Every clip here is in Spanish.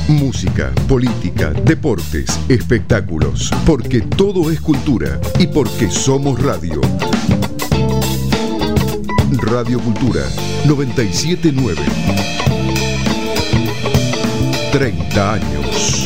Música, política, deportes, espectáculos, porque todo es cultura y porque somos radio. Radio Cultura 979. 30 años.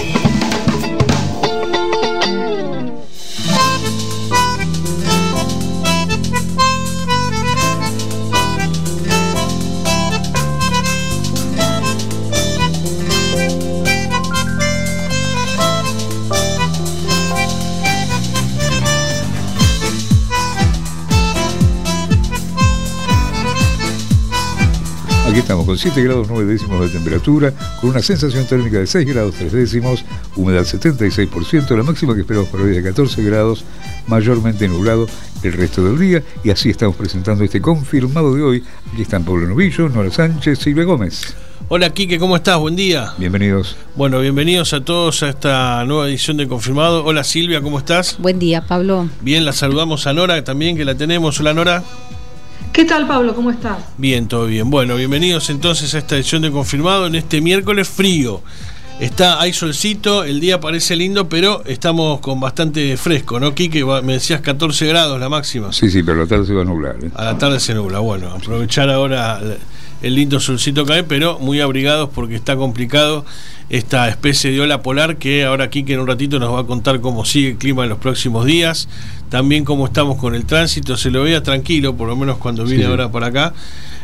Aquí estamos con 7 grados 9 décimos de temperatura, con una sensación térmica de 6 grados 3 décimos, humedad 76%, la máxima que esperamos para hoy es de 14 grados, mayormente nublado el resto del día, y así estamos presentando este confirmado de hoy. Aquí están Pablo Novillo, Nora Sánchez, Silvia Gómez. Hola Quique, ¿cómo estás? Buen día. Bienvenidos. Bueno, bienvenidos a todos a esta nueva edición de Confirmado. Hola Silvia, ¿cómo estás? Buen día, Pablo. Bien, la saludamos a Nora también, que la tenemos. Hola Nora. ¿Qué tal, Pablo? ¿Cómo estás? Bien, todo bien. Bueno, bienvenidos entonces a esta edición de Confirmado en este miércoles frío. Hay solcito, el día parece lindo, pero estamos con bastante fresco, ¿no, Quique? Me decías 14 grados la máxima. Sí, pero a la tarde se va a nublar. A la tarde se nubla. Bueno, aprovechar ahora el lindo solcito que hay, pero muy abrigados porque está complicado esta especie de ola polar que ahora Quique en un ratito nos va a contar cómo sigue el clima en los próximos días, también cómo estamos con el tránsito. Se lo veía tranquilo, por lo menos cuando vine ahora para acá.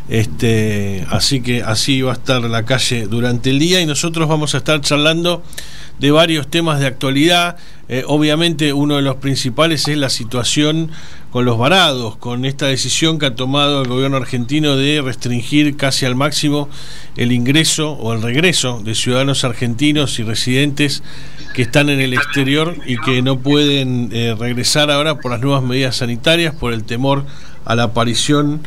Así que así va a estar la calle durante el día, y nosotros vamos a estar charlando de varios temas de actualidad. Obviamente uno de los principales es la situación con los varados, con esta decisión que ha tomado el gobierno argentino de restringir casi al máximo el ingreso o el regreso de ciudadanos argentinos y residentes que están en el exterior y que no pueden regresar ahora por las nuevas medidas sanitarias, por el temor a la aparición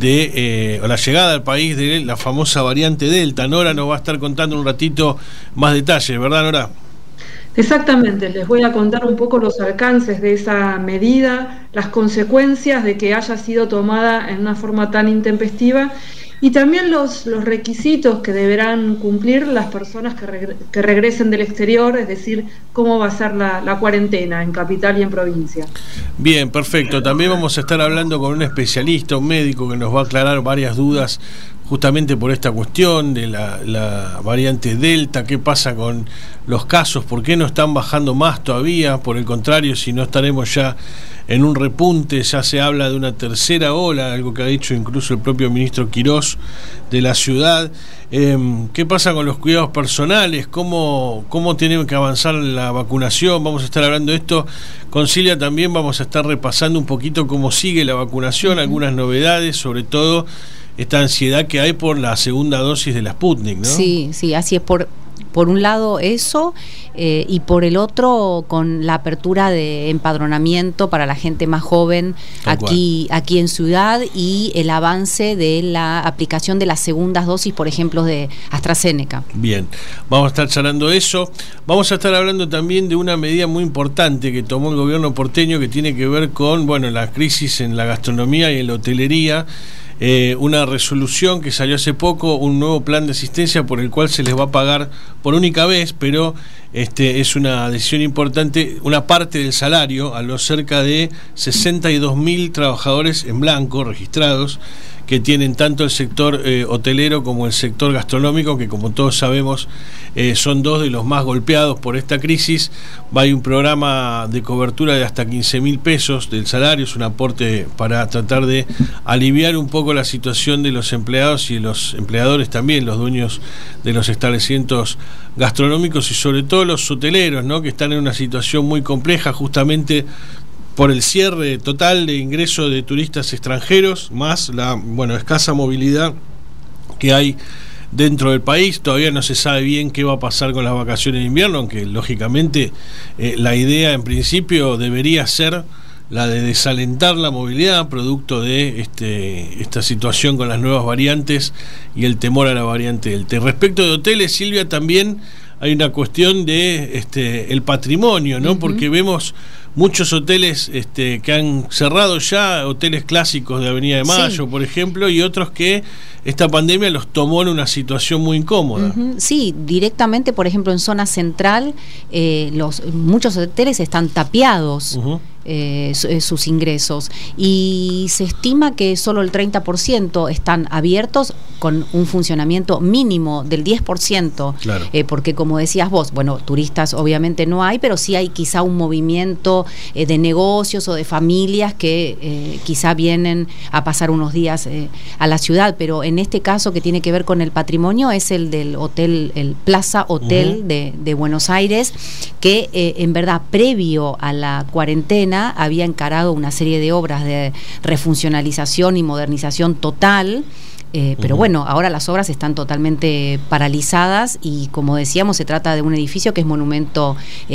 o la llegada al país de la famosa variante Delta. Nora nos va a estar contando un ratito más detalles, ¿verdad, Nora? Exactamente, les voy a contar un poco los alcances de esa medida, las consecuencias de que haya sido tomada en una forma tan intempestiva, y también los requisitos que deberán cumplir las personas que regresen del exterior, es decir, cómo va a ser la cuarentena en capital y en provincia. Bien, perfecto. También vamos a estar hablando con un especialista, un médico, que nos va a aclarar varias dudas justamente por esta cuestión de la variante Delta. ¿Qué pasa con los casos? ¿Por qué no están bajando más todavía? Por el contrario, si no estaremos ya en un repunte. Ya se habla de una tercera ola, algo que ha dicho incluso el propio ministro Quirós de la ciudad. ¿Qué pasa con los cuidados personales? ¿Cómo tenemos que avanzar la vacunación? Vamos a estar hablando de esto con Silvia. También vamos a estar repasando un poquito cómo sigue la vacunación, algunas novedades, sobre todo esta ansiedad que hay por la segunda dosis de la Sputnik, ¿no? Sí, así es. Por un lado eso, y por el otro con la apertura de empadronamiento para la gente más joven aquí en Ciudad, y el avance de la aplicación de las segundas dosis, por ejemplo, de AstraZeneca. Bien, vamos a estar charlando eso. Vamos a estar hablando también de una medida muy importante que tomó el gobierno porteño, que tiene que ver con la crisis en la gastronomía y en la hotelería. Una resolución que salió hace poco, un nuevo plan de asistencia por el cual se les va a pagar por única vez, pero es una decisión importante, una parte del salario a los cerca de 62.000 trabajadores en blanco registrados, que tienen tanto el sector hotelero como el sector gastronómico, que como todos sabemos son dos de los más golpeados por esta crisis. Hay un programa de cobertura de hasta 15.000 pesos del salario, es un aporte para tratar de aliviar un poco la situación de los empleados y de los empleadores también, los dueños de los establecimientos gastronómicos, y sobre todo los hoteleros, ¿no?, que están en una situación muy compleja justamente por el cierre total de ingreso de turistas extranjeros, más la escasa movilidad que hay dentro del país. Todavía no se sabe bien qué va a pasar con las vacaciones de invierno, aunque lógicamente la idea en principio debería ser la de desalentar la movilidad, producto de esta situación con las nuevas variantes y el temor a la variante Delta. Respecto de hoteles, Silvia, también hay una cuestión de el patrimonio, ¿no? Porque vemos muchos hoteles que han cerrado ya, hoteles clásicos de Avenida de Mayo, sí, por ejemplo, y otros que esta pandemia los tomó en una situación muy incómoda. Sí, directamente, por ejemplo, en zona central, muchos hoteles están tapiados. Sus ingresos, y se estima que solo el 30% están abiertos con un funcionamiento mínimo del 10%, claro. Porque como decías vos, bueno, turistas obviamente no hay, pero sí hay quizá un movimiento de negocios o de familias que quizá vienen a pasar unos días a la ciudad, pero en este caso que tiene que ver con el patrimonio es el del hotel, el Plaza Hotel de Buenos Aires, que en verdad previo a la cuarentena había encarado una serie de obras de refuncionalización y modernización total, pero bueno, ahora las obras están totalmente paralizadas y, como decíamos, se trata de un edificio que es monumento,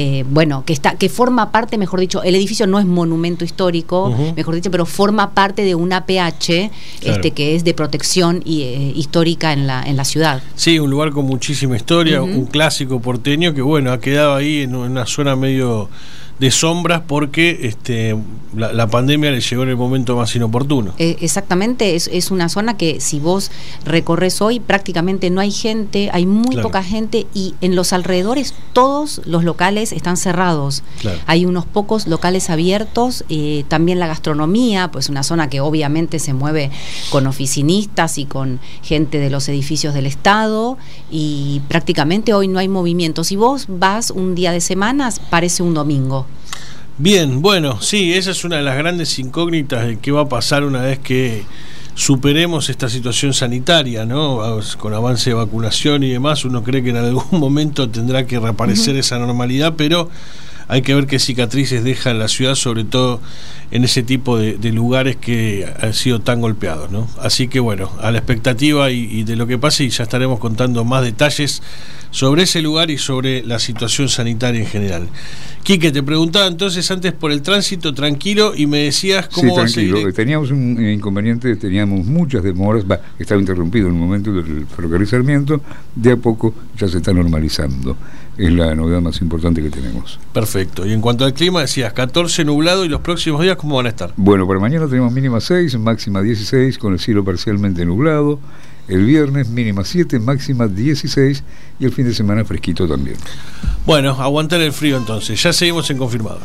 que forma parte, mejor dicho, el edificio no es monumento histórico, mejor dicho, pero forma parte de un APH, claro, que es de protección histórica en la ciudad. Sí, un lugar con muchísima historia, un clásico porteño que, bueno, ha quedado ahí en una zona medio de sombras porque la pandemia le llegó en el momento más inoportuno. Exactamente, es una zona que si vos recorres hoy prácticamente no hay gente, hay muy poca gente, y en los alrededores todos los locales están cerrados. Claro. Hay unos pocos locales abiertos, también la gastronomía, pues una zona que obviamente se mueve con oficinistas y con gente de los edificios del Estado, y prácticamente hoy no hay movimiento. Si vos vas un día de semanas, parece un domingo. Bien, bueno, sí, esa es una de las grandes incógnitas de qué va a pasar una vez que superemos esta situación sanitaria, ¿no? Con avance de vacunación y demás, uno cree que en algún momento tendrá que reaparecer esa normalidad, pero hay que ver qué cicatrices deja en la ciudad, sobre todo en ese tipo de lugares que han sido tan golpeados, ¿no? Así que bueno, a la expectativa y de lo que pase, y ya estaremos contando más detalles sobre ese lugar y sobre la situación sanitaria en general. Quique, te preguntaba entonces antes por el tránsito, tranquilo, y me decías cómo va a seguir. Tranquilo, teníamos un inconveniente, teníamos muchas demoras, estaba interrumpido en el momento del ferrocarril Sarmiento, de a poco ya se está normalizando. Es la novedad más importante que tenemos. Perfecto. Y en cuanto al clima, decías 14 nublado, y los próximos días, ¿cómo van a estar? Bueno, para mañana tenemos mínima 6, máxima 16, con el cielo parcialmente nublado. El viernes mínima 7, máxima 16, y el fin de semana fresquito también. Bueno, aguantar el frío entonces. Ya seguimos en Confirmado.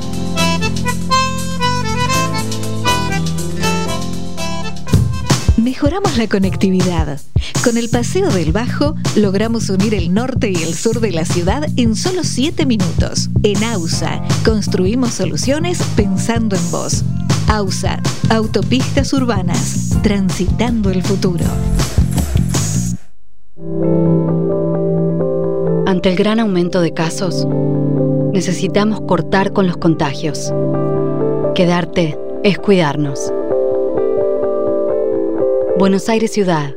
Mejoramos la conectividad. Con el Paseo del Bajo logramos unir el norte y el sur de la ciudad en solo 7 minutos. En AUSA construimos soluciones pensando en vos. AUSA, autopistas urbanas, transitando el futuro. Ante el gran aumento de casos, necesitamos cortar con los contagios. Quedarte es cuidarnos. Buenos Aires Ciudad.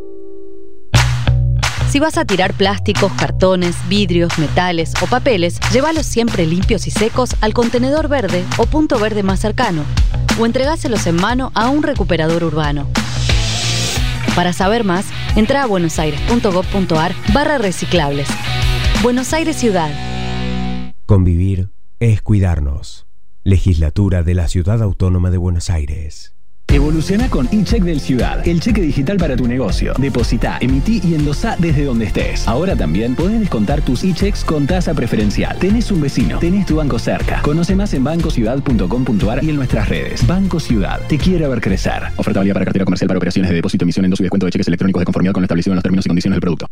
Si vas a tirar plásticos, cartones, vidrios, metales o papeles, llévalos siempre limpios y secos al contenedor verde o punto verde más cercano, o entregáselos en mano a un recuperador urbano. Para saber más, entra a buenosaires.gov.ar/reciclables. Buenos Aires Ciudad. Convivir es cuidarnos. Legislatura de la Ciudad Autónoma de Buenos Aires. Evoluciona con eCheck del Ciudad, el cheque digital para tu negocio. Depositá, emití y endosá desde donde estés. Ahora también podés descontar tus eChecks con tasa preferencial. Tenés un vecino, tenés tu banco cerca. Conoce más en bancociudad.com.ar y en nuestras redes. Banco Ciudad, te quiere ver crecer. Oferta válida para cartera comercial para operaciones de depósito, emisión, endoso y descuento de cheques electrónicos de conformidad con lo establecido en los términos y condiciones del producto.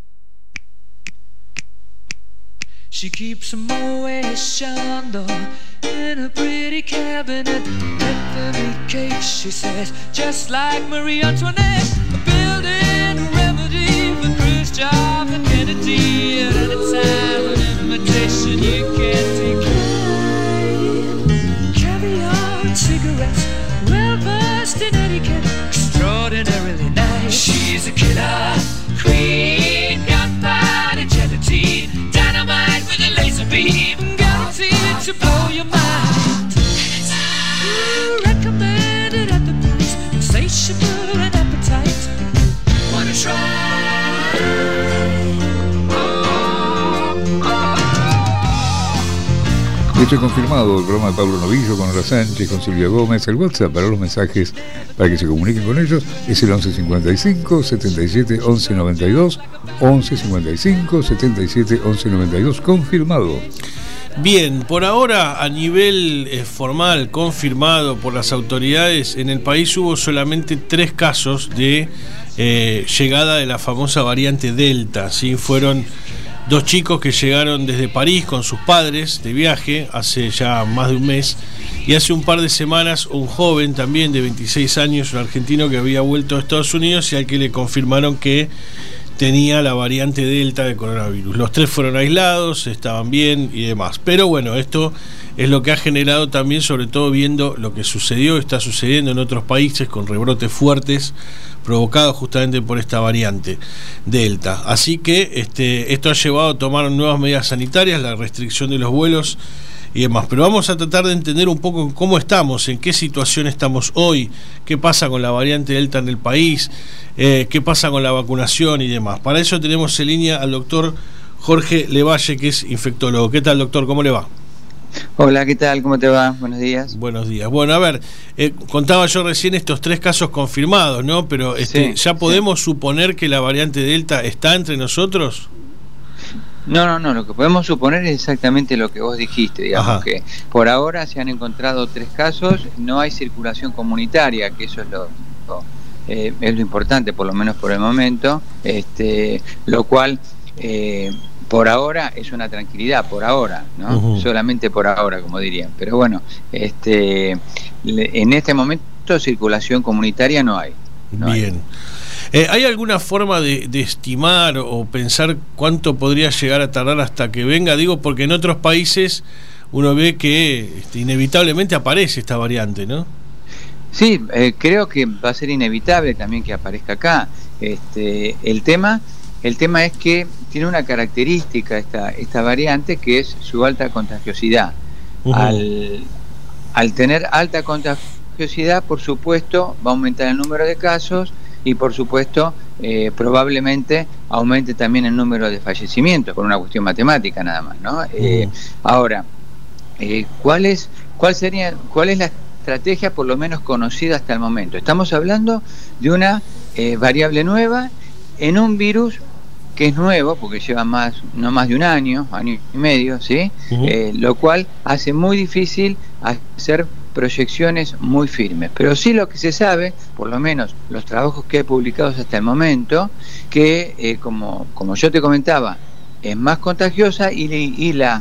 She keeps them always shined in a pretty cabinet. Tiffany cake, she says, just like Marie Antoinette. A building a remedy for Khrushchev and Kennedy. At any time, an invitation you can't decline. Caviar and cigarettes, well versed in etiquette, extraordinarily nice. She's a killer queen, gunpowder gelatine. With a laser beam, guaranteed to blow your mind. Recommended at the price, insatiable and appetite. Wanna try? Esto es confirmado, el programa de Pablo Novillo con Hora Sánchez, con Silvia Gómez. El WhatsApp para los mensajes, para que se comuniquen con ellos, es el 1155 77 11 92, 1155 77 11 92, confirmado. Bien, por ahora, a nivel formal, confirmado por las autoridades, en el país hubo solamente 3 casos de llegada de la famosa variante Delta, ¿sí? Fueron 2 chicos que llegaron desde París con sus padres de viaje hace ya más de un mes, y hace un par de semanas un joven también de 26 años, un argentino que había vuelto a Estados Unidos y al que le confirmaron que tenía la variante Delta de coronavirus. Los 3 fueron aislados, estaban bien y demás. Pero bueno, esto es lo que ha generado también, sobre todo viendo lo que sucedió, está sucediendo en otros países con rebrotes fuertes provocados justamente por esta variante Delta. Así que esto ha llevado a tomar nuevas medidas sanitarias, la restricción de los vuelos y demás. Pero vamos a tratar de entender un poco cómo estamos, en qué situación estamos hoy, qué pasa con la variante Delta en el país, qué pasa con la vacunación y demás. Para eso tenemos en línea al doctor Jorge Levalle, que es infectólogo. ¿Qué tal, doctor? ¿Cómo le va? Hola, ¿qué tal? ¿Cómo te va? Buenos días. Buenos días. Bueno, a ver, contaba yo recién estos 3 casos confirmados, ¿no? Pero sí, ¿ya podemos suponer que la variante Delta está entre nosotros? No, lo que podemos suponer es exactamente lo que vos dijiste, digamos. Ajá. Que por ahora se han encontrado 3 casos, no hay circulación comunitaria, que eso es lo importante, por lo menos por el momento, lo cual por ahora es una tranquilidad, por ahora, ¿no? Uh-huh. Solamente por ahora, como dirían. Pero bueno, en este momento circulación comunitaria no hay. Bien. ¿Hay alguna forma de estimar o pensar cuánto podría llegar a tardar hasta que venga? Digo, porque en otros países uno ve que inevitablemente aparece esta variante, ¿no? Sí, creo que va a ser inevitable también que aparezca acá. El tema es que tiene una característica esta variante, que es su alta contagiosidad. Uh-huh. Al tener alta contagiosidad, por supuesto, va a aumentar el número de casos y, por supuesto, probablemente aumente también el número de fallecimientos, por una cuestión matemática nada más, ¿no? Ahora, ¿cuál es la estrategia por lo menos conocida hasta el momento? Estamos hablando de una variable nueva en un virus que es nuevo, porque lleva no más de un año y medio, ¿sí? Uh-huh. Lo cual hace muy difícil hacer proyecciones muy firmes. Pero sí lo que se sabe, por lo menos los trabajos que he publicado hasta el momento, que como yo te comentaba, es más contagiosa y la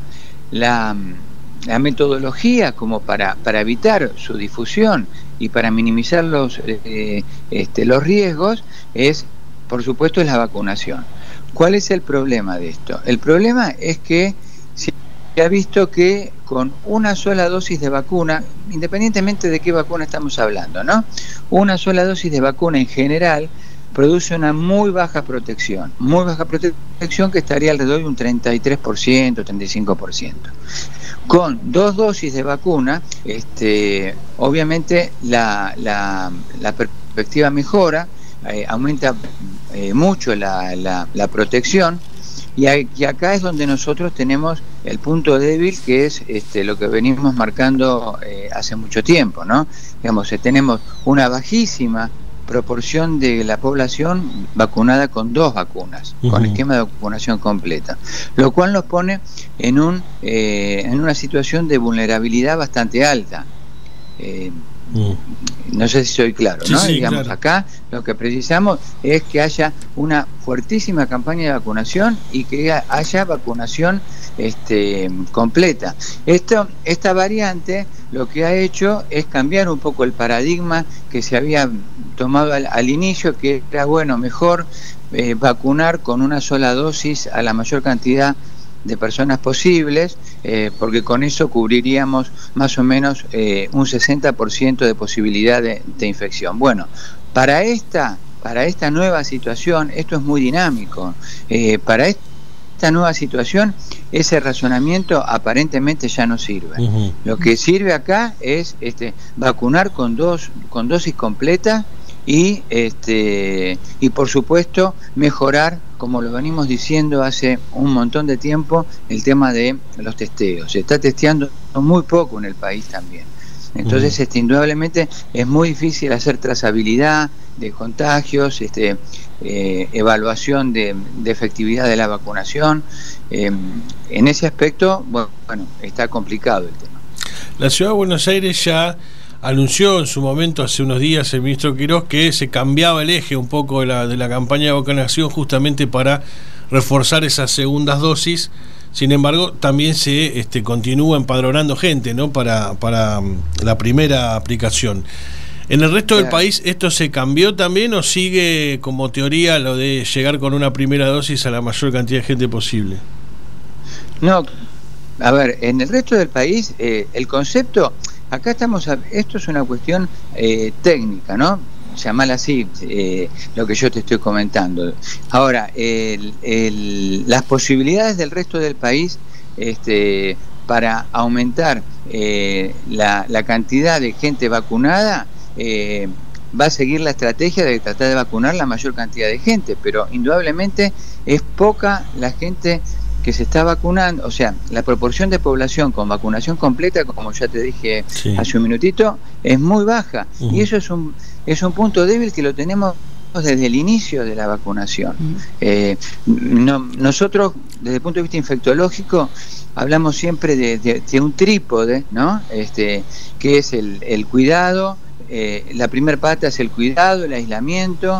metodología como para evitar su difusión y para minimizar los riesgos es, por supuesto, es la vacunación. ¿Cuál es el problema de esto? El problema es que se ha visto que con una sola dosis de vacuna, independientemente de qué vacuna estamos hablando, ¿no? Una sola dosis de vacuna en general produce una muy baja protección que estaría alrededor de un 33%, 35%. Con 2 dosis de vacuna, obviamente la perspectiva mejora, aumenta mucho la protección, y acá es donde nosotros tenemos el punto débil, que es lo que venimos marcando hace mucho tiempo, ¿no? Digamos, tenemos una bajísima proporción de la población vacunada con 2 vacunas, uh-huh, con esquema de vacunación completa, lo cual nos pone en una situación de vulnerabilidad bastante alta. No sé si soy claro, ¿no? Sí, digamos, claro. Acá lo que precisamos es que haya una fuertísima campaña de vacunación y que haya vacunación completa. Esta variante lo que ha hecho es cambiar un poco el paradigma que se había tomado al inicio, que era mejor vacunar con una sola dosis a la mayor cantidad de personas posibles, porque con eso cubriríamos más o menos un 60% de posibilidad de infección. Bueno, para esta nueva situación, esto es muy dinámico. Para esta nueva situación, ese razonamiento aparentemente ya no sirve. Uh-huh. Lo que sirve acá es vacunar con dosis completas y por supuesto mejorar, como lo venimos diciendo hace un montón de tiempo, el tema de los testeos. Se está testeando muy poco en el país también. Entonces, indudablemente es muy difícil hacer trazabilidad de contagios, evaluación de efectividad de la vacunación. En ese aspecto, bueno, está complicado el tema. La Ciudad de Buenos Aires ya anunció en su momento, hace unos días, el ministro Quirós, que se cambiaba el eje un poco de la campaña de vacunación justamente para reforzar esas segundas dosis. Sin embargo, también se continúa empadronando gente, ¿no?, para la primera aplicación. ¿En el resto del país esto se cambió también o sigue como teoría lo de llegar con una primera dosis a la mayor cantidad de gente posible? No, a ver, en el resto del país el concepto, acá esto es una cuestión técnica, ¿no? Llamala así, lo que yo te estoy comentando. Ahora, las posibilidades del resto del país para aumentar la cantidad de gente vacunada va a seguir la estrategia de tratar de vacunar la mayor cantidad de gente, pero indudablemente es poca la gente que se está vacunando, o sea, la proporción de población con vacunación completa, como ya te dije hace un minutito, es muy baja, y eso es un punto débil que lo tenemos desde el inicio de la vacunación. Nosotros, desde el punto de vista infectológico, hablamos siempre de un trípode, ¿no? Que es el cuidado. La primera pata es el cuidado, el aislamiento,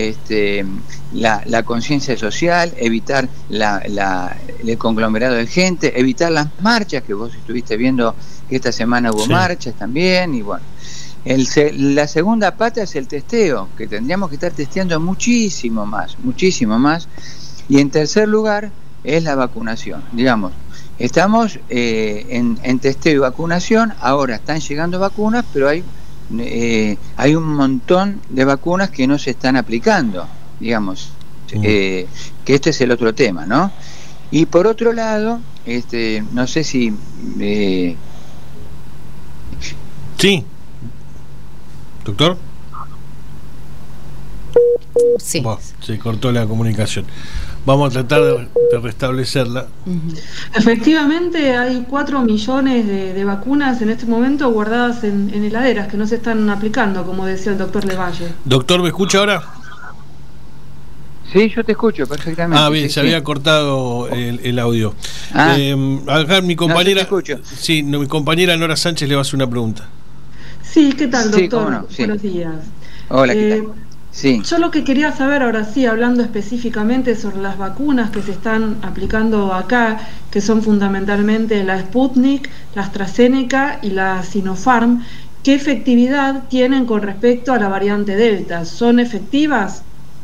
la conciencia social, evitar el conglomerado de gente, evitar las marchas, que vos estuviste viendo que esta semana hubo marchas también, y bueno. La segunda pata es el testeo, que tendríamos que estar testeando muchísimo más, y en tercer lugar es la vacunación. Digamos, estamos en testeo y vacunación, ahora están llegando vacunas, pero hay un montón de vacunas que no se están aplicando, digamos, que este es el otro tema, ¿no? Y por otro lado, no sé si... Sí. ¿Doctor? Sí. Bueno, se cortó la comunicación. Vamos a tratar de restablecerla. Efectivamente, hay 4 millones de vacunas en este momento guardadas en heladeras que no se están aplicando, como decía el doctor Levalle. Doctor, ¿me escucha ahora? Sí, yo te escucho perfectamente. Ah, bien, se había cortado el audio. Acá mi compañera, mi compañera Nora Sánchez le va a hacer una pregunta. Sí, ¿qué tal, doctor? Sí, cómo no, sí. Buenos días. Hola, ¿qué tal? Sí. Yo lo que quería saber, ahora sí, hablando específicamente sobre las vacunas que se están aplicando acá, que son fundamentalmente la Sputnik, la AstraZeneca y la Sinopharm, ¿qué efectividad tienen con respecto a la variante Delta? ¿Son efectivas?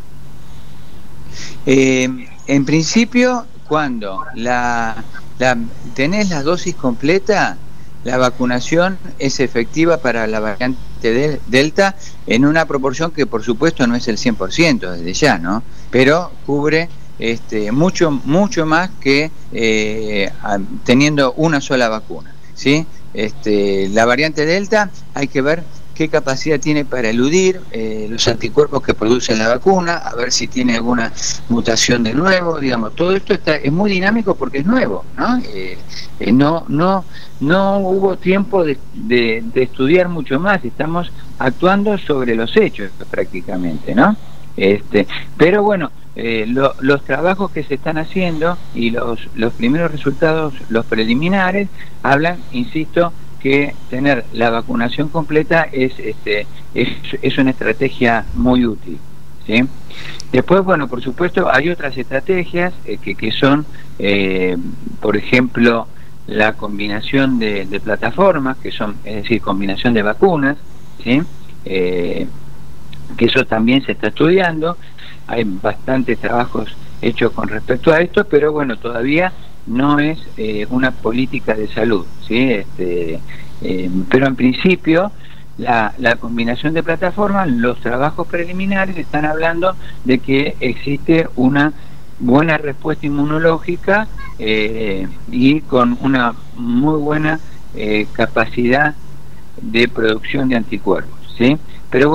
En principio, cuando tenés la dosis completa, la vacunación es efectiva para la variante Delta en una proporción que por supuesto no es el 100% desde ya, ¿no? Pero cubre mucho más que teniendo una sola vacuna, ¿sí? La variante Delta hay que ver qué capacidad tiene para eludir los anticuerpos que produce la vacuna, a ver si tiene alguna mutación de nuevo, digamos, todo esto es muy dinámico porque es nuevo, ¿no? No hubo tiempo de estudiar mucho más, estamos actuando sobre los hechos prácticamente, ¿no? Pero bueno, los trabajos que se están haciendo y los primeros resultados, los preliminares, hablan, insisto, que tener la vacunación completa es una estrategia muy útil, ¿sí? Después, bueno, por supuesto, hay otras estrategias que son, por ejemplo, la combinación de plataformas, que son, es decir, combinación de vacunas, ¿sí? Que eso también se está estudiando. Hay bastantes trabajos hechos con respecto a esto, pero bueno, todavía no es una política de salud, ¿sí? Pero en principio la combinación de plataformas, los trabajos preliminares están hablando de que existe una buena respuesta inmunológica y con una muy buena capacidad de producción de anticuerpos, ¿sí? Pero bueno,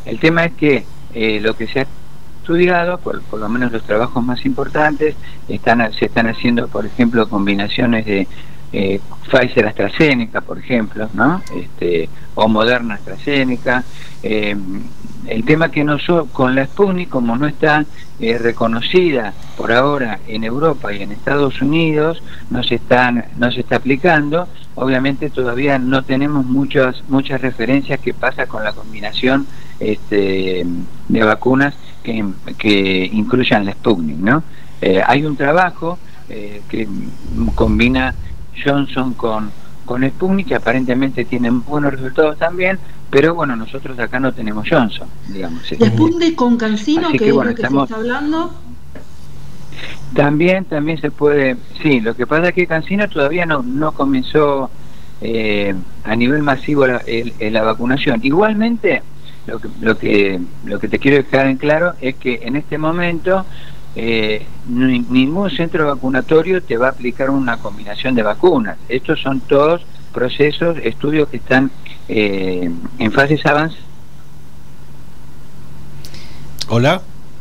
El tema es que lo que se ha estudiado, por lo menos los trabajos más importantes, se están haciendo, por ejemplo, combinaciones de Pfizer AstraZeneca, por ejemplo, ¿no? O Moderna AstraZeneca. El tema que con la Sputnik, como no está reconocida por ahora en Europa y en Estados Unidos, no se está aplicando. Obviamente todavía no tenemos muchas referencias qué pasa con la combinación de vacunas que incluyan la Sputnik, ¿no? Hay un trabajo que combina Johnson con Sputnik, que aparentemente tienen buenos resultados también, pero bueno, nosotros acá no tenemos Johnson, digamos. ¿La Sputnik con CanSino, que es lo que se está hablando? También se puede, sí, lo que pasa es que CanSino todavía no comenzó a nivel masivo la vacunación. Igualmente, lo que te quiero dejar en claro es que en este momento ningún centro vacunatorio te va a aplicar una combinación de vacunas. Estos son todos procesos, estudios que están en fases avanzadas. Hola.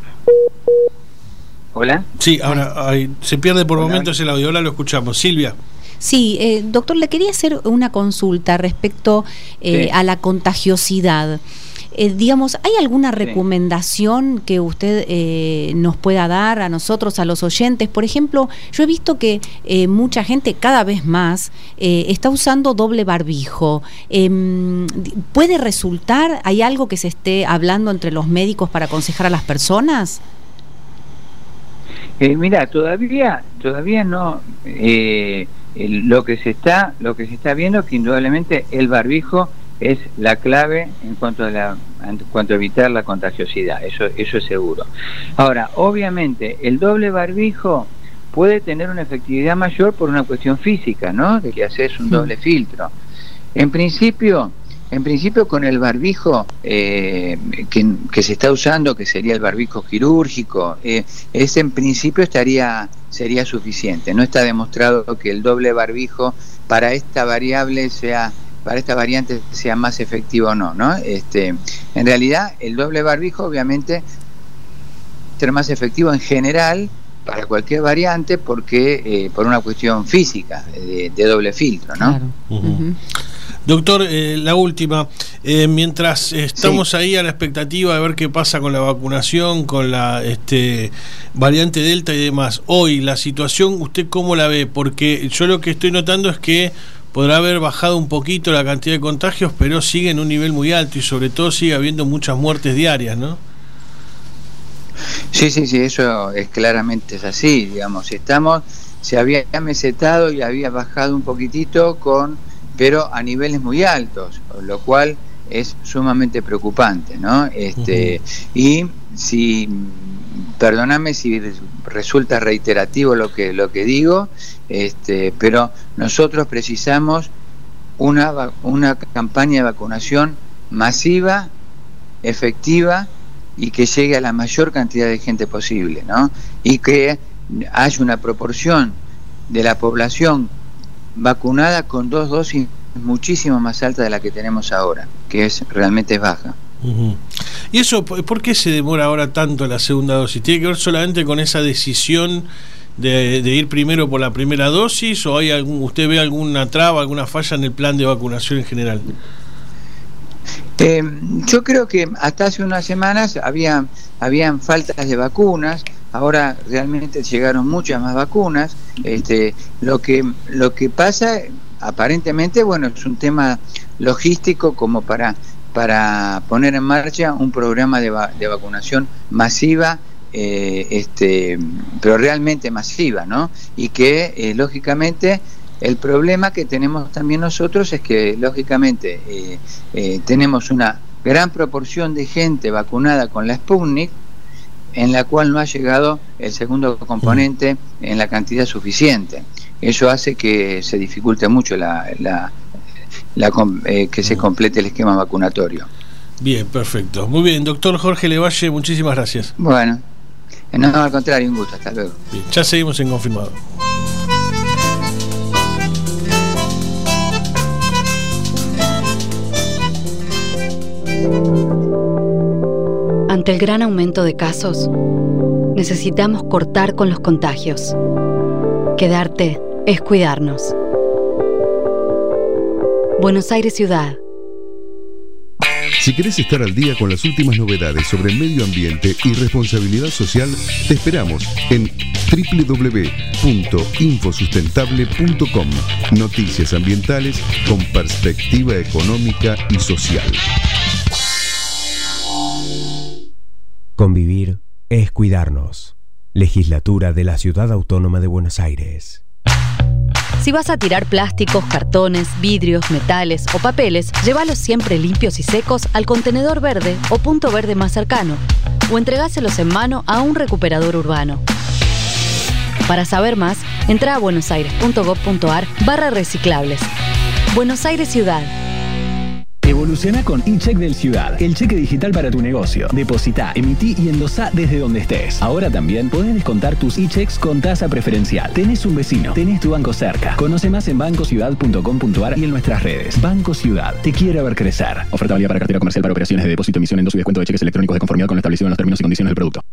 Hola. Sí, ahora se pierde por momentos el audio. Ahora lo escuchamos. Silvia. Sí, doctor, le quería hacer una consulta respecto a la contagiosidad. Digamos, ¿hay alguna recomendación que usted nos pueda dar a nosotros, a los oyentes? Por ejemplo, yo he visto que mucha gente cada vez más está usando doble barbijo. ¿Puede resultar? ¿Hay algo que se esté hablando entre los médicos para aconsejar a las personas? Mira, todavía no. Lo que se está viendo, que indudablemente el barbijo es la clave en cuanto a evitar la contagiosidad, eso es seguro. Ahora, obviamente, el doble barbijo puede tener una efectividad mayor por una cuestión física, ¿no? De que haces un doble filtro. En principio con el barbijo que se está usando, que sería el barbijo quirúrgico, ese en principio sería suficiente. No está demostrado que el doble barbijo para esta variante sea más efectivo o no, ¿no? En realidad el doble barbijo obviamente ser más efectivo en general para cualquier variante, porque por una cuestión física de doble filtro, ¿no? Claro. Uh-huh. Doctor, la última, mientras estamos ahí a la expectativa de ver qué pasa con la vacunación, con la variante Delta y demás, hoy la situación, ¿usted cómo la ve? Porque yo lo que estoy notando es que podrá haber bajado un poquito la cantidad de contagios, pero sigue en un nivel muy alto y sobre todo sigue habiendo muchas muertes diarias, ¿no? Sí, eso claramente es así, digamos. Se había mesetado y había bajado un poquitito pero a niveles muy altos, lo cual es sumamente preocupante, ¿no? Y perdóname si resulta reiterativo lo que digo, pero nosotros precisamos una campaña de vacunación masiva, efectiva, y que llegue a la mayor cantidad de gente posible, ¿no? Y que haya una proporción de la población vacunada con 2 dosis muchísimo más alta de la que tenemos ahora, que realmente es baja. Uh-huh. ¿Y eso por qué se demora ahora tanto la segunda dosis? ¿Tiene que ver solamente con esa decisión de ir primero por la primera dosis, o usted ve alguna traba, alguna falla en el plan de vacunación en general? Yo creo que hasta hace unas semanas habían faltas de vacunas. Ahora realmente llegaron muchas más vacunas. Lo que pasa, aparentemente, bueno, es un tema logístico como para poner en marcha un programa de vacunación masiva, pero realmente masiva, ¿no? Y que lógicamente el problema que tenemos también nosotros es que lógicamente tenemos una gran proporción de gente vacunada con la Sputnik, en la cual no ha llegado el segundo componente en la cantidad suficiente. Eso hace que se dificulte mucho que se complete el esquema vacunatorio. Bien, perfecto. Muy bien, doctor Jorge Levalle, muchísimas gracias. Bueno, no, al contrario, un gusto, hasta luego. Bien, ya seguimos en Confirmado. Ante el gran aumento de casos, necesitamos cortar con los contagios. Quedarte es cuidarnos. Buenos Aires Ciudad. Si querés estar al día con las últimas novedades sobre medio ambiente y responsabilidad social, te esperamos en www.infosustentable.com. Noticias ambientales con perspectiva económica y social. Convivir es cuidarnos. Legislatura de la Ciudad Autónoma de Buenos Aires. Si vas a tirar plásticos, cartones, vidrios, metales o papeles, llévalos siempre limpios y secos al contenedor verde o punto verde más cercano, o entregáselos en mano a un recuperador urbano. Para saber más, entra a buenosaires.gov.ar/reciclables. Buenos Aires Ciudad. Evoluciona con eCheck del Ciudad, el cheque digital para tu negocio. Depositá, emití y endosá desde donde estés. Ahora también podés descontar tus eChecks con tasa preferencial. Tenés un vecino, tenés tu banco cerca. Conoce más en bancociudad.com.ar y en nuestras redes. Banco Ciudad, te quiere ver crecer. Oferta válida para cartera comercial para operaciones de depósito, emisión, endoso y descuento de cheques electrónicos de conformidad con lo establecido en los términos y condiciones del producto.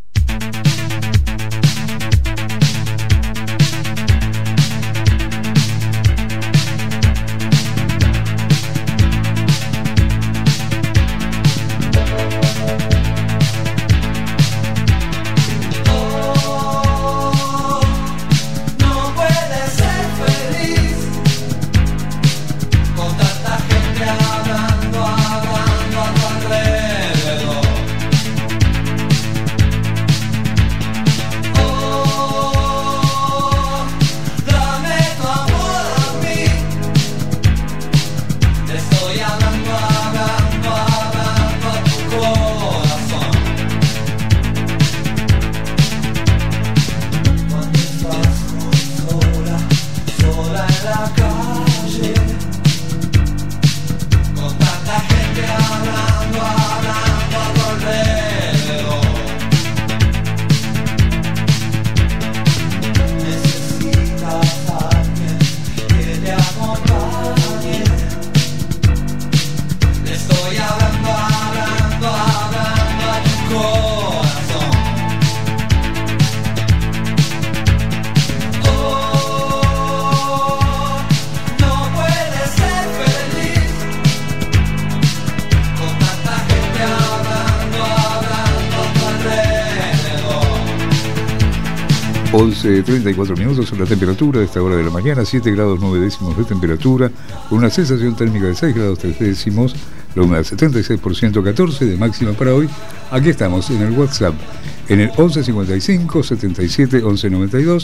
de 34 minutos en la temperatura de esta hora de la mañana, 7 grados 9 décimos de temperatura, con una sensación térmica de 6 grados 3 décimos, la humedad 76%, 14 de máxima para hoy. Aquí estamos en el WhatsApp, en el 1155 77 1192,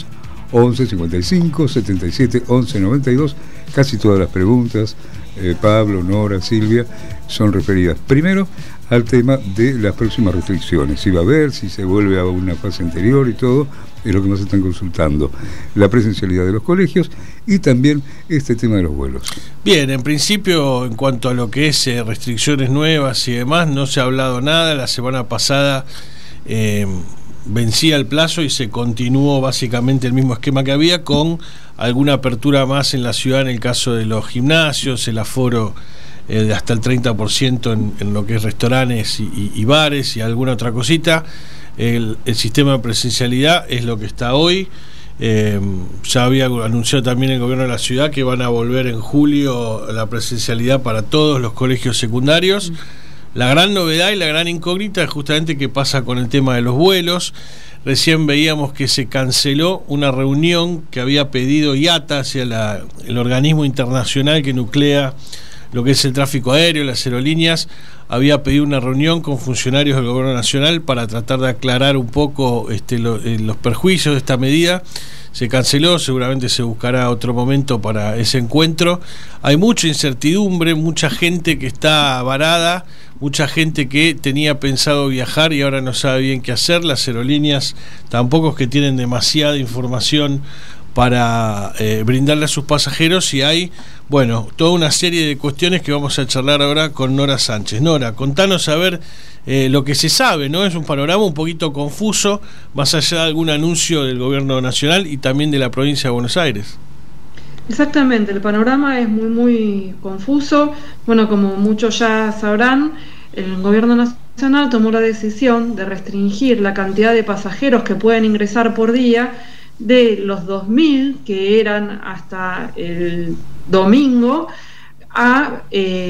1155 77 1192. Casi todas las preguntas, Pablo, Nora, Silvia, son referidas primero al tema de las próximas restricciones, si va a haber, si se vuelve a una fase anterior y todo, es lo que más están consultando, la presencialidad de los colegios y también este tema de los vuelos. Bien, en principio, en cuanto a lo que es restricciones nuevas y demás, no se ha hablado nada. La semana pasada vencía el plazo y se continuó básicamente el mismo esquema que había, con alguna apertura más en la ciudad en el caso de los gimnasios, el aforo de hasta el 30% en lo que es restaurantes y bares y alguna otra cosita. El sistema de presencialidad es lo que está hoy. Ya había anunciado también el gobierno de la ciudad que van a volver en julio la presencialidad para todos los colegios secundarios. La gran novedad y la gran incógnita es justamente qué pasa con el tema de los vuelos. Recién veíamos que se canceló una reunión que había pedido IATA, hacia el organismo internacional que nuclea lo que es el tráfico aéreo, las aerolíneas. Había pedido una reunión con funcionarios del gobierno nacional para tratar de aclarar un poco los perjuicios de esta medida. Se canceló, seguramente se buscará otro momento para ese encuentro. Hay mucha incertidumbre, mucha gente que está varada, mucha gente que tenía pensado viajar y ahora no sabe bien qué hacer. Las aerolíneas tampoco es que tienen demasiada información para brindarle a sus pasajeros, y hay, bueno, toda una serie de cuestiones que vamos a charlar ahora con Nora Sánchez. Nora, contanos a ver lo que se sabe, ¿no? Es un panorama un poquito confuso, más allá de algún anuncio del gobierno nacional y también de la provincia de Buenos Aires. Exactamente, el panorama es muy confuso. Bueno, como muchos ya sabrán, el gobierno nacional Nacional tomó la decisión de restringir la cantidad de pasajeros que pueden ingresar por día de los 2.000 que eran hasta el domingo a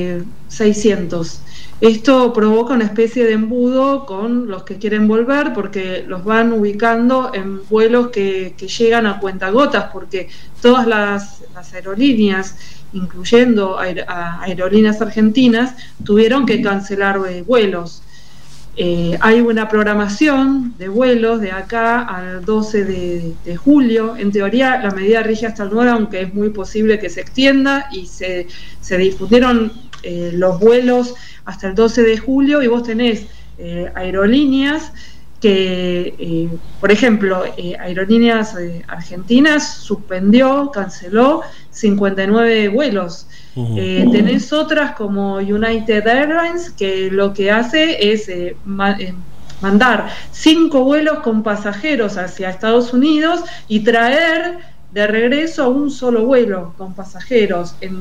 600. Esto provoca una especie de embudo con los que quieren volver, porque los van ubicando en vuelos que llegan a cuentagotas, porque todas las aerolíneas, incluyendo aerolíneas argentinas, tuvieron que cancelar vuelos. Hay una programación de vuelos de acá al 12 de julio. En teoría la medida rige hasta el 9, aunque es muy posible que se extienda, y se difundieron los vuelos hasta el 12 de julio, y vos tenés aerolíneas que, por ejemplo, Aerolíneas Argentinas suspendió, canceló 59 vuelos. Tenés otras como United Airlines, que lo que hace es mandar 5 vuelos con pasajeros hacia Estados Unidos y traer de regreso a un solo vuelo con pasajeros en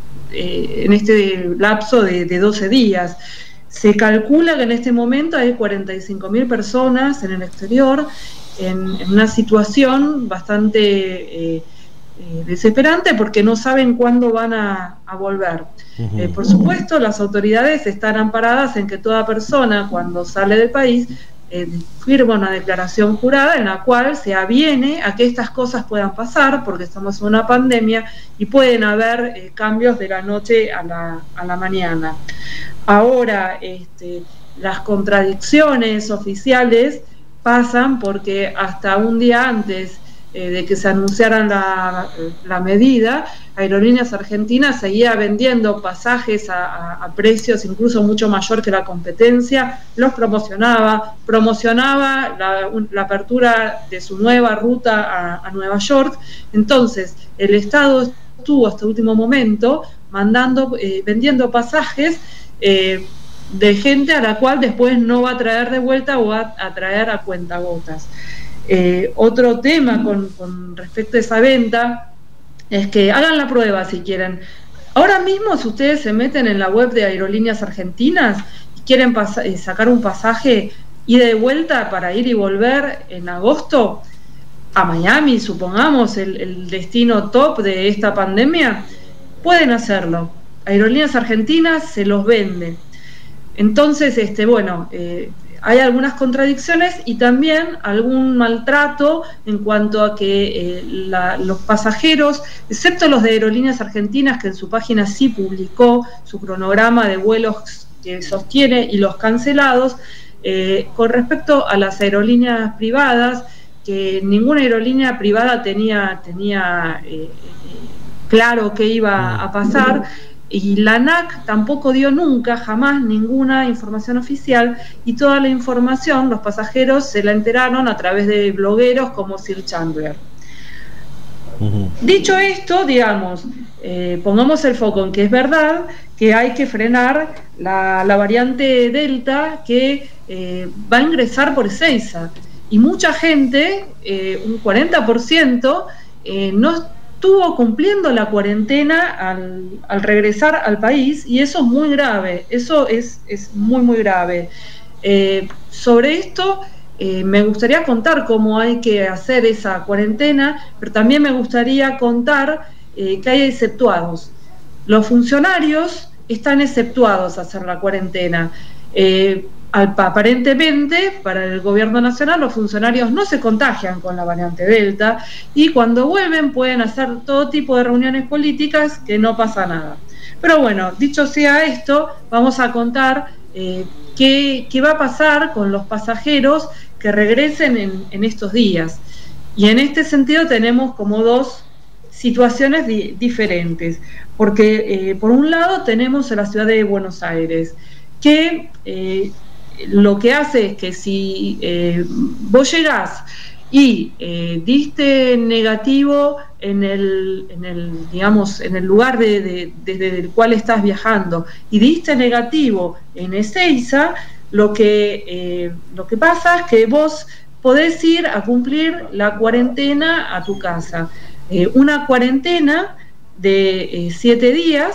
este lapso de 12 días. Se calcula que en este momento hay 45.000 personas en el exterior en una situación bastante desesperante, porque no saben cuándo van a volver. Por supuesto, las autoridades están amparadas en que toda persona, cuando sale del país, firma una declaración jurada en la cual se aviene a que estas cosas puedan pasar, porque estamos en una pandemia y pueden haber cambios de la noche a la mañana. Ahora, las contradicciones oficiales pasan porque hasta un día antes de que se anunciaran la medida, Aerolíneas Argentinas seguía vendiendo pasajes a precios incluso mucho mayor que la competencia, los promocionaba la apertura de su nueva ruta a Nueva York. Entonces el Estado estuvo hasta el último momento vendiendo pasajes de gente a la cual después no va a traer de vuelta o va a traer a cuentagotas. Otro tema con respecto a esa venta es que hagan la prueba si quieren. Ahora mismo, si ustedes se meten en la web de Aerolíneas Argentinas y quieren sacar un pasaje ida y de vuelta para ir y volver en agosto a Miami, supongamos el destino top de esta pandemia, pueden hacerlo. Aerolíneas Argentinas se los vende. Entonces, hay algunas contradicciones y también algún maltrato en cuanto a que los pasajeros, excepto los de Aerolíneas Argentinas, que en su página sí publicó su cronograma de vuelos que sostiene y los cancelados, con respecto a las aerolíneas privadas, que ninguna aerolínea privada tenía claro qué iba a pasar. Y la ANAC tampoco dio nunca, jamás, ninguna información oficial, y toda la información los pasajeros se la enteraron a través de blogueros como Sir Chandler. Dicho esto, pongamos el foco en que es verdad que hay que frenar la variante Delta que va a ingresar por Ezeiza, y mucha gente, un 40%, no estuvo cumpliendo la cuarentena al regresar al país, y eso es muy grave, eso es muy grave. Sobre esto me gustaría contar cómo hay que hacer esa cuarentena, pero también me gustaría contar que hay exceptuados. Los funcionarios están exceptuados a hacer la cuarentena. Aparentemente, para el gobierno nacional, los funcionarios no se contagian con la variante Delta, y cuando vuelven pueden hacer todo tipo de reuniones políticas que no pasa nada. Pero bueno, dicho sea esto, vamos a contar qué va a pasar con los pasajeros que regresen en estos días. Y en este sentido tenemos como dos situaciones diferentes, porque por un lado tenemos a la ciudad de Buenos Aires, que lo que hace es que si vos llegás y diste negativo en el lugar desde el cual estás viajando, y diste negativo en Ezeiza, lo que pasa es que vos podés ir a cumplir la cuarentena a tu casa. Una cuarentena de 7 días,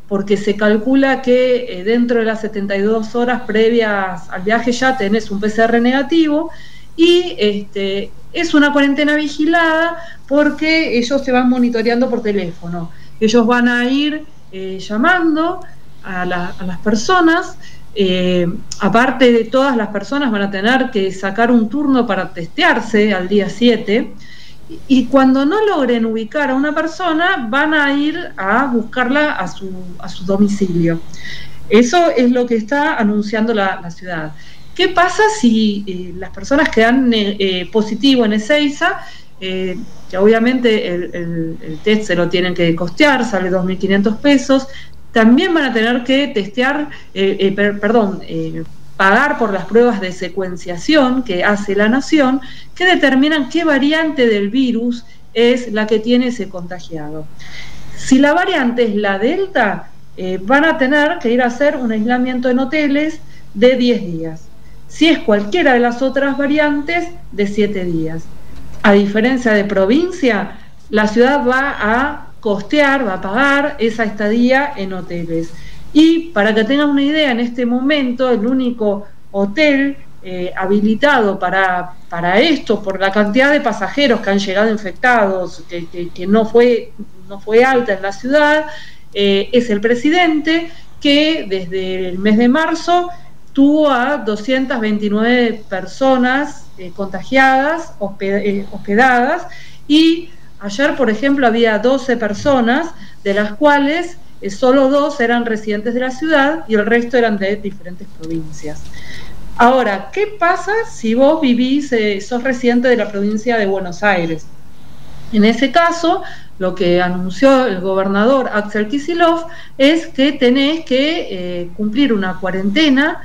porque se calcula que dentro de las 72 horas previas al viaje ya tenés un PCR negativo, y es una cuarentena vigilada porque ellos te van monitoreando por teléfono. Ellos van a ir llamando a las personas, aparte de todas las personas van a tener que sacar un turno para testearse al día 7, y cuando no logren ubicar a una persona van a ir a buscarla a su domicilio. Eso es lo que está anunciando la ciudad. ¿Qué pasa si las personas que dan positivo en Ezeiza, que obviamente el test se lo tienen que costear, sale 2.500 pesos, también van a tener que pagar por las pruebas de secuenciación que hace la Nación, que determinan qué variante del virus es la que tiene ese contagiado? Si la variante es la Delta, van a tener que ir a hacer un aislamiento en hoteles de 10 días. Si es cualquiera de las otras variantes, de 7 días. A diferencia de provincia, la ciudad va a costear, va a pagar esa estadía en hoteles. Y para que tengan una idea, en este momento el único hotel habilitado para esto, por la cantidad de pasajeros que han llegado infectados, que no fue alta en la ciudad, es el Presidente, que desde el mes de marzo tuvo a 229 personas contagiadas, hospedadas, y ayer, por ejemplo, había 12 personas, de las cuales solo 2 eran residentes de la ciudad y el resto eran de diferentes provincias. Ahora, ¿qué pasa si vos sos residente de la provincia de Buenos Aires? En ese caso, lo que anunció el gobernador Axel Kicillof es que tenés que cumplir una cuarentena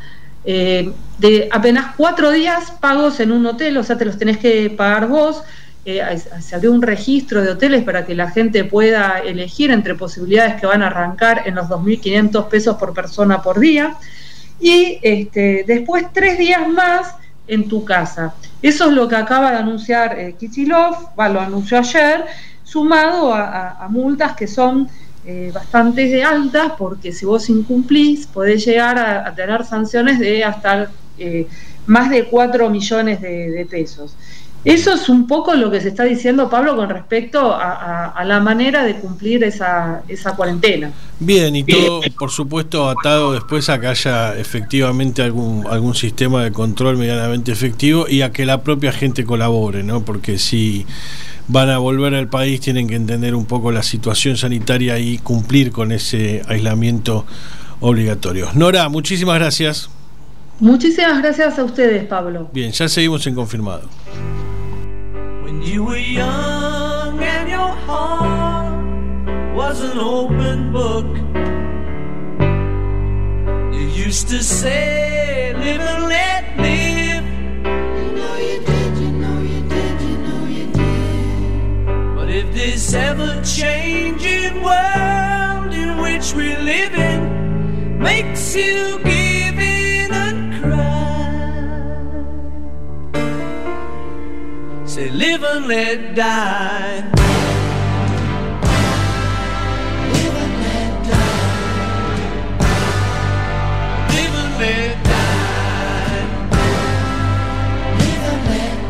de apenas 4 días pagos en un hotel, o sea, te los tenés que pagar vos. Se abrió un registro de hoteles para que la gente pueda elegir entre posibilidades que van a arrancar en los 2.500 pesos por persona por día, y después 3 días más en tu casa. Eso es lo que acaba de anunciar Kicillof, lo anunció ayer, sumado a multas que son bastante altas, porque si vos incumplís podés llegar a tener sanciones de hasta más de 4 millones de pesos. Eso es un poco lo que se está diciendo, Pablo, con respecto a la manera de cumplir esa cuarentena. Bien, y todo, por supuesto, atado después a que haya efectivamente algún sistema de control medianamente efectivo y a que la propia gente colabore, ¿no? Porque si van a volver al país tienen que entender un poco la situación sanitaria y cumplir con ese aislamiento obligatorio. Nora, muchísimas gracias. Muchísimas gracias a ustedes, Pablo. Bien, ya seguimos en Confirmado. When you were young and your heart was an open book, you used to say, live and let live. You know you did, you know you did, you know you did. But if this ever-changing world in which we live in makes you give in and cry, say live and let die. Live and let die. Live and let die. Live and let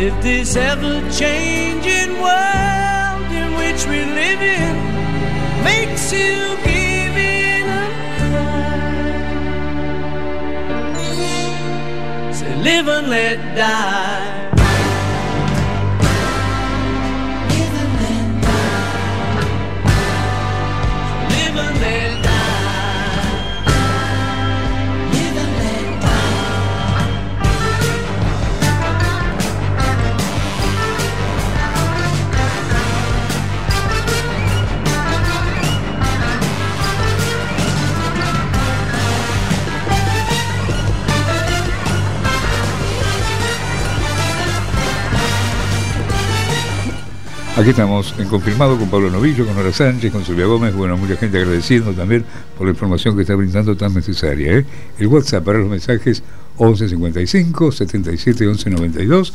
if this ever-changing world in which we live in makes you give it a try. Say live and let die. Aquí estamos en Confirmado con Pablo Novillo, con Nora Sánchez, con Silvia Gómez. Bueno, mucha gente agradeciendo también por la información que está brindando tan necesaria, ¿eh? El WhatsApp para los mensajes 1155 77 11 92,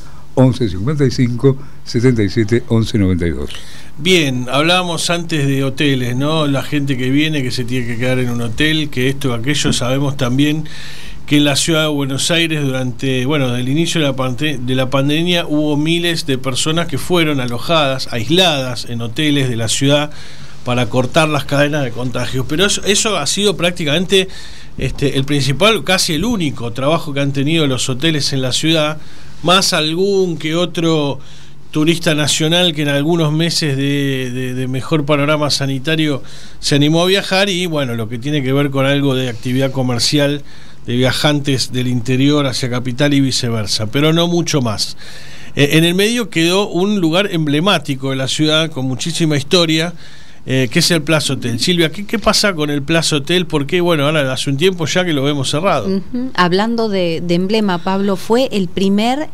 1155 77 11 92. Bien, hablábamos antes de hoteles, ¿no? La gente que viene, que se tiene que quedar en un hotel, que esto, aquello. Sabemos también que en la ciudad de Buenos Aires desde el inicio de la pandemia hubo miles de personas que fueron alojadas, aisladas en hoteles de la ciudad para cortar las cadenas de contagios. Pero eso ha sido prácticamente el principal, casi el único trabajo que han tenido los hoteles en la ciudad, más algún que otro turista nacional que en algunos meses de mejor panorama sanitario se animó a viajar, y bueno, lo que tiene que ver con algo de actividad comercial de viajantes del interior hacia capital y viceversa, pero no mucho más. En el medio quedó un lugar emblemático de la ciudad con muchísima historia, que es el Plaza Hotel. Silvia, ¿qué pasa con el Plaza Hotel? Porque ahora hace un tiempo ya que lo vemos cerrado. Hablando de emblema, Pablo, fue el primer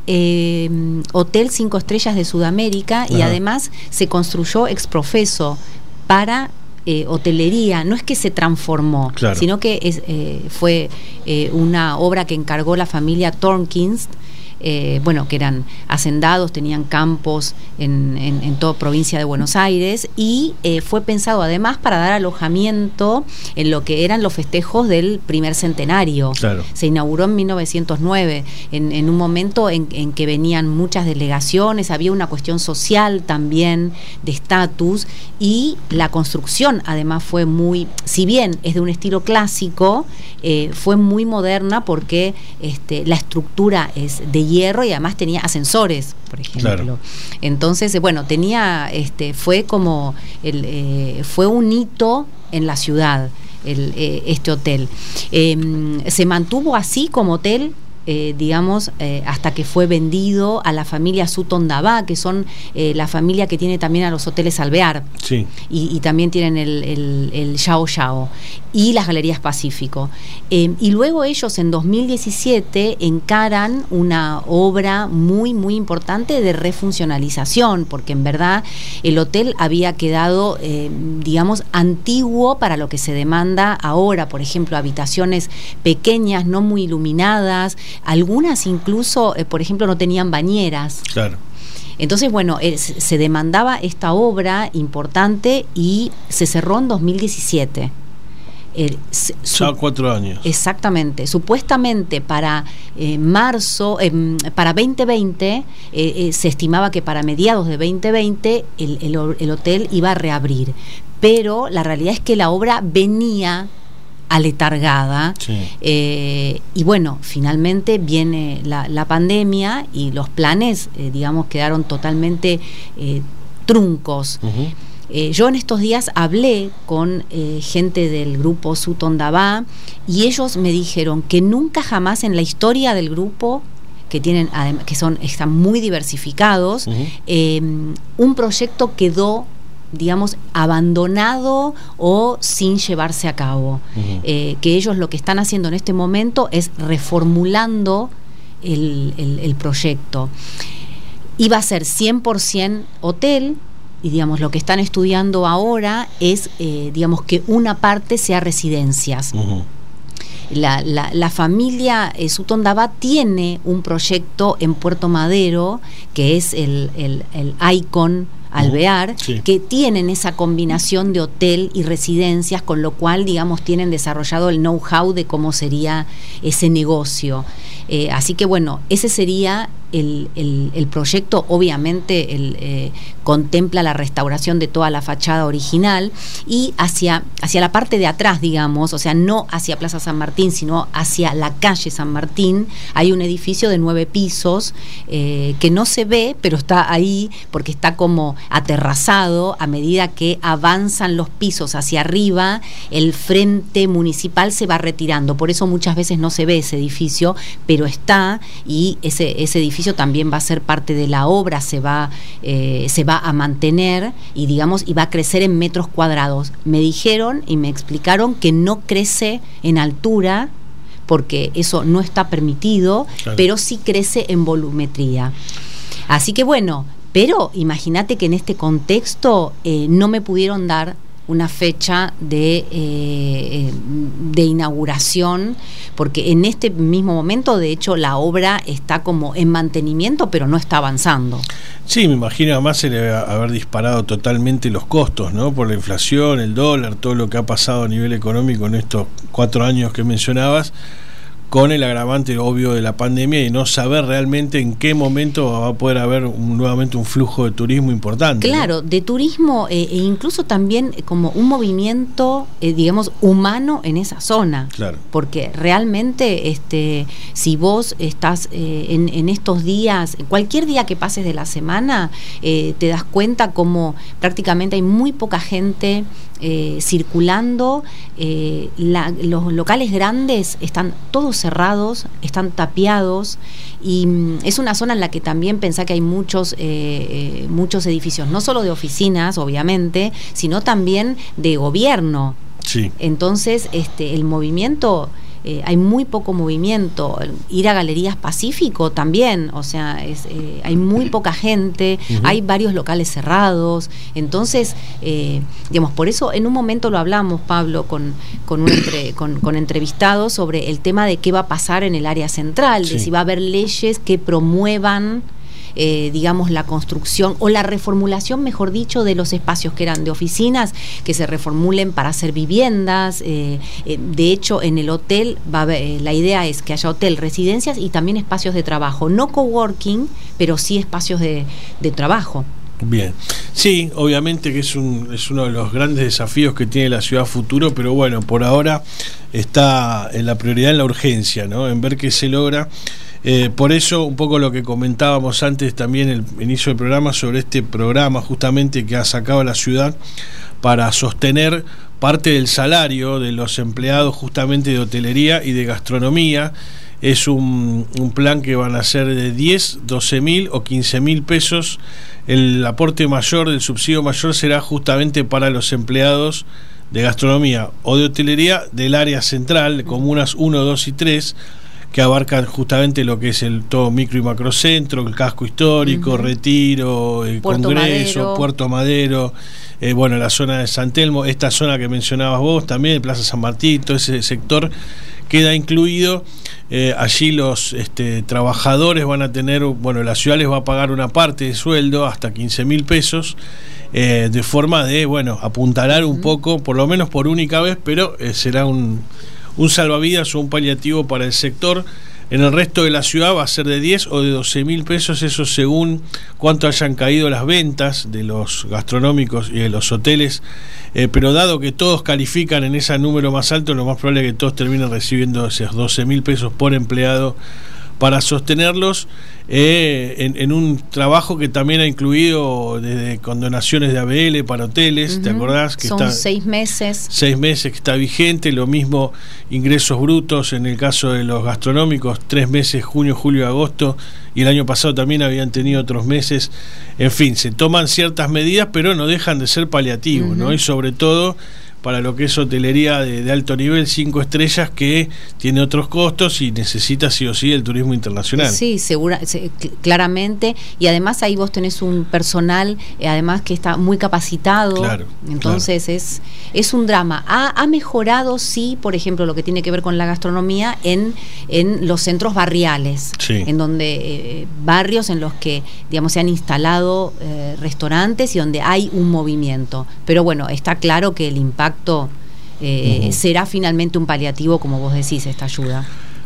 hotel 5 estrellas de Sudamérica. Ajá. Y además se construyó ex profeso para hotelería. No es que se transformó, claro, sino que fue una obra que encargó la familia Tornkins, que eran hacendados, tenían campos en toda provincia de Buenos Aires, y fue pensado además para dar alojamiento en lo que eran los festejos del primer centenario. Claro. Se inauguró en 1909, en un momento en que venían muchas delegaciones, había una cuestión social también de estatus, y la construcción además fue muy, si bien es de un estilo clásico, fue muy moderna porque la estructura es de hierro y además tenía ascensores, por ejemplo. Claro. Entonces, tenía, fue como fue un hito en la ciudad este hotel. Se mantuvo así como hotel, hasta que fue vendido a la familia Sutton Dabá, que son la familia que tiene también a los hoteles Alvear. Sí. Y también tienen el Yao Yao y las Galerías Pacífico. Y luego ellos en 2017 encaran una obra muy, muy importante de refuncionalización, porque en verdad el hotel había quedado, antiguo para lo que se demanda ahora. Por ejemplo, habitaciones pequeñas, no muy iluminadas. Algunas incluso, por ejemplo, no tenían bañeras. Claro. Entonces, se demandaba esta obra importante y se cerró en 2017. Ya 4 años. Exactamente. Supuestamente para marzo, para 2020, se estimaba que para mediados de 2020 el hotel iba a reabrir. Pero la realidad es que la obra venía aletargada. Sí. Y finalmente viene la pandemia y los planes, quedaron totalmente truncos. Uh-huh. Yo en estos días hablé con gente del grupo Sutton Dabá, y ellos me dijeron que nunca jamás en la historia del grupo, que tienen, están muy diversificados, uh-huh, un proyecto quedó abandonado o sin llevarse a cabo. Uh-huh. Que ellos lo que están haciendo en este momento es reformulando el proyecto. Iba a ser 100% hotel, y lo que están estudiando ahora es que una parte sea residencias. Uh-huh. La familia Sutton Dabá tiene un proyecto en Puerto Madero que es el Icon Alvear, sí, que tienen esa combinación de hotel y residencias, con lo cual tienen desarrollado el know-how de cómo sería ese negocio. Así que bueno, ese sería el proyecto. Obviamente contempla la restauración de toda la fachada original y hacia la parte de atrás, digamos, o sea, no hacia Plaza San Martín, sino hacia la calle San Martín, hay un edificio de 9 pisos que no se ve, pero está ahí porque está como aterrazado. A medida que avanzan los pisos hacia arriba, el frente municipal se va retirando, por eso muchas veces no se ve ese edificio, pero está, y ese edificio también va a ser parte de la obra, se va a mantener y digamos y va a crecer en metros cuadrados. Me dijeron y me explicaron que no crece en altura porque eso no está permitido, claro, pero sí crece en volumetría. Así que bueno, pero imagínate que en este contexto no me pudieron dar una fecha de inauguración, porque en este mismo momento, de hecho, la obra está como en mantenimiento, pero no está avanzando. Sí, me imagino, además se le debe haber disparado totalmente los costos, ¿no? Por la inflación, el dólar, todo lo que ha pasado a nivel económico en estos 4 años que mencionabas, con el agravante obvio de la pandemia y no saber realmente en qué momento va a poder haber nuevamente un flujo de turismo importante. Claro, ¿no? De turismo e incluso también como un movimiento, digamos, humano en esa zona. Claro. Porque realmente, si vos estás en estos días, cualquier día que pases de la semana, te das cuenta como prácticamente hay muy poca gente circulando. Los locales grandes están todos cerrados, están tapiados, y es una zona en la que también pensá que hay muchos edificios, no solo de oficinas, obviamente, sino también de gobierno. Sí. Entonces, el movimiento, hay muy poco movimiento. Ir a Galerías Pacífico también, o sea, hay muy poca gente, hay varios locales cerrados. Entonces, digamos, por eso en un momento lo hablamos, Pablo, con entrevistados sobre el tema de qué va a pasar en el área central, de si va a haber leyes que promuevan digamos, la construcción o la reformulación, mejor dicho, de los espacios que eran de oficinas, que se reformulen para hacer viviendas. De hecho, en el hotel la idea es que haya hotel, residencias y también espacios de trabajo, no coworking, pero sí espacios de trabajo. Bien, sí, obviamente que es uno de los grandes desafíos que tiene la ciudad futuro, pero bueno, por ahora está en la prioridad, en la urgencia, ¿no? En ver qué se logra. Por eso, un poco lo que comentábamos antes también, el inicio del programa, sobre este programa justamente que ha sacado la ciudad para sostener parte del salario de los empleados justamente de hotelería y de gastronomía. Es un plan que van a ser de 10, 12.000 o 15.000 pesos. El aporte mayor, del subsidio mayor, será justamente para los empleados de gastronomía o de hotelería del área central, de comunas 1, 2 y 3, que abarcan justamente lo que es el todo micro y macrocentro, el casco histórico, Retiro, Congreso, Puerto Madero, bueno, la zona de San Telmo, esta zona que mencionabas vos también, Plaza San Martín, todo ese sector queda incluido. Allí los trabajadores van a tener, bueno, la ciudad les va a pagar una parte de sueldo, hasta 15.000 pesos, de forma de, bueno, apuntalar un poco, por lo menos por única vez, pero será un salvavidas o un paliativo para el sector. En el resto de la ciudad va a ser de 10 o de 12.000 pesos, eso según cuánto hayan caído las ventas de los gastronómicos y de los hoteles, pero dado que todos califican en ese número más alto, lo más probable es que todos terminen recibiendo esos 12.000 pesos por empleado para sostenerlos, en un trabajo que también ha incluido desde condonaciones de ABL para hoteles, ¿te acordás? Que son 6 meses. 6 meses que está vigente, lo mismo ingresos brutos en el caso de los gastronómicos, 3 meses, junio, julio, agosto, y el año pasado también habían tenido otros meses. En fin, se toman ciertas medidas, pero no dejan de ser paliativos, ¿no? Y sobre todo para lo que es hotelería de alto nivel, 5 estrellas, que tiene otros costos y necesita sí o sí el turismo internacional. Sí, claramente, y además ahí vos tenés un personal, además que está muy capacitado, claro, entonces claro. Es un drama. Ha mejorado, sí, por ejemplo, lo que tiene que ver con la gastronomía en los centros barriales, sí, en donde barrios en los que, digamos, se han instalado restaurantes y donde hay un movimiento, pero bueno, está claro que el impacto será finalmente un paliativo, como vos decís, esta ayuda.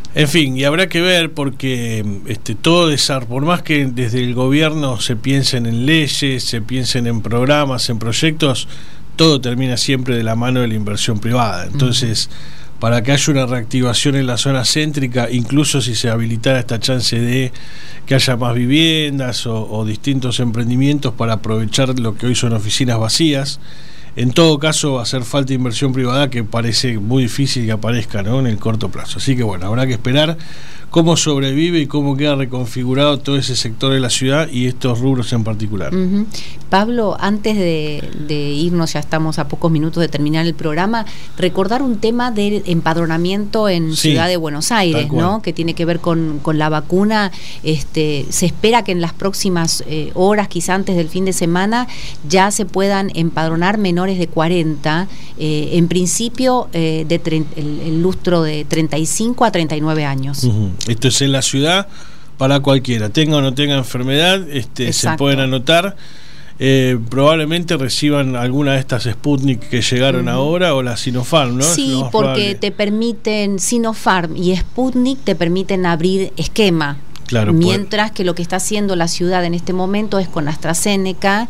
En fin, y habrá que ver porque todo por más que desde el gobierno se piensen en leyes, se piensen en programas, en proyectos, todo termina siempre de la mano de la inversión privada. Entonces, para que haya una reactivación en la zona céntrica, incluso si se habilitara esta chance de que haya más viviendas o distintos emprendimientos para aprovechar lo que hoy son oficinas vacías, en todo caso va a hacer falta inversión privada, que parece muy difícil que aparezca, ¿no?, en el corto plazo. Así que bueno, habrá que esperar cómo sobrevive y cómo queda reconfigurado todo ese sector de la ciudad y estos rubros en particular. Pablo, antes de irnos, ya estamos a pocos minutos de terminar el programa, recordar un tema del empadronamiento en Ciudad de Buenos Aires, ¿no?, que tiene que ver con la vacuna. Se espera que en las próximas horas, quizá antes del fin de semana, ya se puedan empadronar menores de 40, en principio el lustro de 35 a 39 años. Esto es en la ciudad para cualquiera, tenga o no tenga enfermedad, se pueden anotar. Probablemente reciban alguna de estas Sputnik que llegaron ahora, o la Sinopharm, ¿no? Sí, porque te permiten, Sinopharm y Sputnik te permiten abrir esquema. Claro, mientras que lo que está haciendo la ciudad en este momento es con AstraZeneca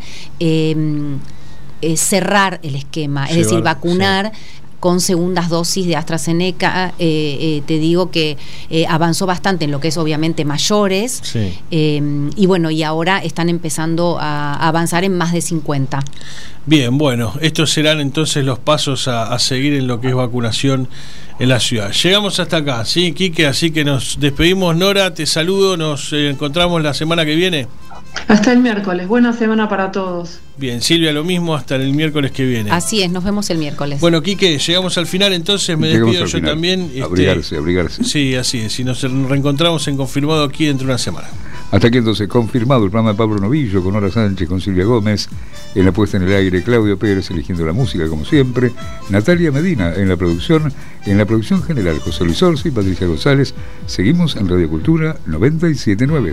cerrar el esquema, es decir, vacunar con segundas dosis de AstraZeneca. Te digo que avanzó bastante en lo que es obviamente mayores, y bueno, y ahora están empezando a avanzar en más de 50. Bien, bueno, estos serán entonces los pasos a seguir en lo que es vacunación en la ciudad. Llegamos hasta acá, ¿sí, Quique? Así que nos despedimos. Nora, te saludo, nos encontramos la semana que viene. Hasta el miércoles, buena semana para todos. Bien, Silvia, lo mismo, hasta el miércoles que viene. Así es, nos vemos el miércoles. Bueno, Quique, llegamos al final, entonces me despido yo también. Abrigarse. Sí, así es, y nos reencontramos en Confirmado aquí dentro de una semana. Hasta aquí entonces, confirmado el programa de Pablo Novillo, con Nora Sánchez, con Silvia Gómez, en la puesta en el aire, Claudio Pérez eligiendo la música como siempre, Natalia Medina en la producción general, José Luis Orsi y Patricia González. Seguimos en Radio Cultura 97.9.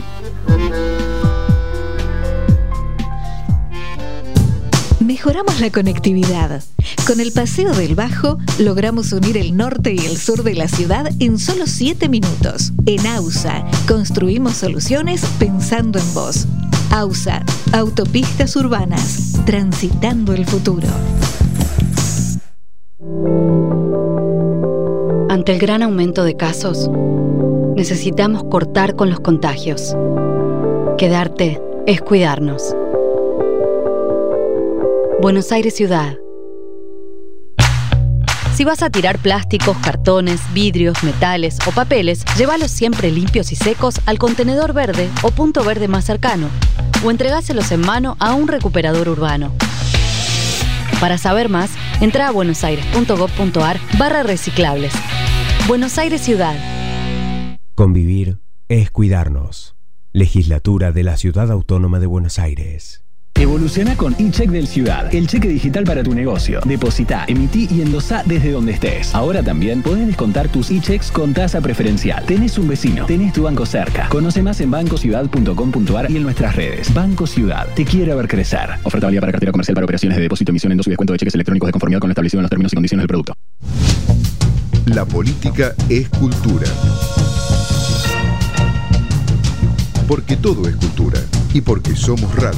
Mejoramos la conectividad. Con el Paseo del Bajo logramos unir el norte y el sur de la ciudad en solo 7 minutos. En AUSA construimos soluciones pensando en vos. AUSA, autopistas urbanas, transitando el futuro. Ante el gran aumento de casos, necesitamos cortar con los contagios. Quedarte es cuidarnos. Buenos Aires Ciudad. Si vas a tirar plásticos, cartones, vidrios, metales o papeles, llévalos siempre limpios y secos al contenedor verde o punto verde más cercano, o entregáselos en mano a un recuperador urbano. Para saber más, entra a buenosaires.gov.ar/reciclables. Buenos Aires Ciudad. Convivir es cuidarnos. Legislatura de la Ciudad Autónoma de Buenos Aires. Evoluciona con eCheck del Ciudad, el cheque digital para tu negocio. Depositá, emití y endosá desde donde estés. Ahora también podés descontar tus eChecks con tasa preferencial. Tenés un vecino, tenés tu banco cerca. Conoce más en bancociudad.com.ar y en nuestras redes. Banco Ciudad, te quiere ver crecer. Oferta válida para cartera comercial para operaciones de depósito, emisión, endoso y descuento de cheques electrónicos de conformidad con lo establecido en los términos y condiciones del producto. La política es cultura. Porque todo es cultura y porque somos radio.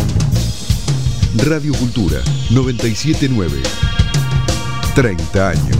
Radio Cultura 97.9. 30 años.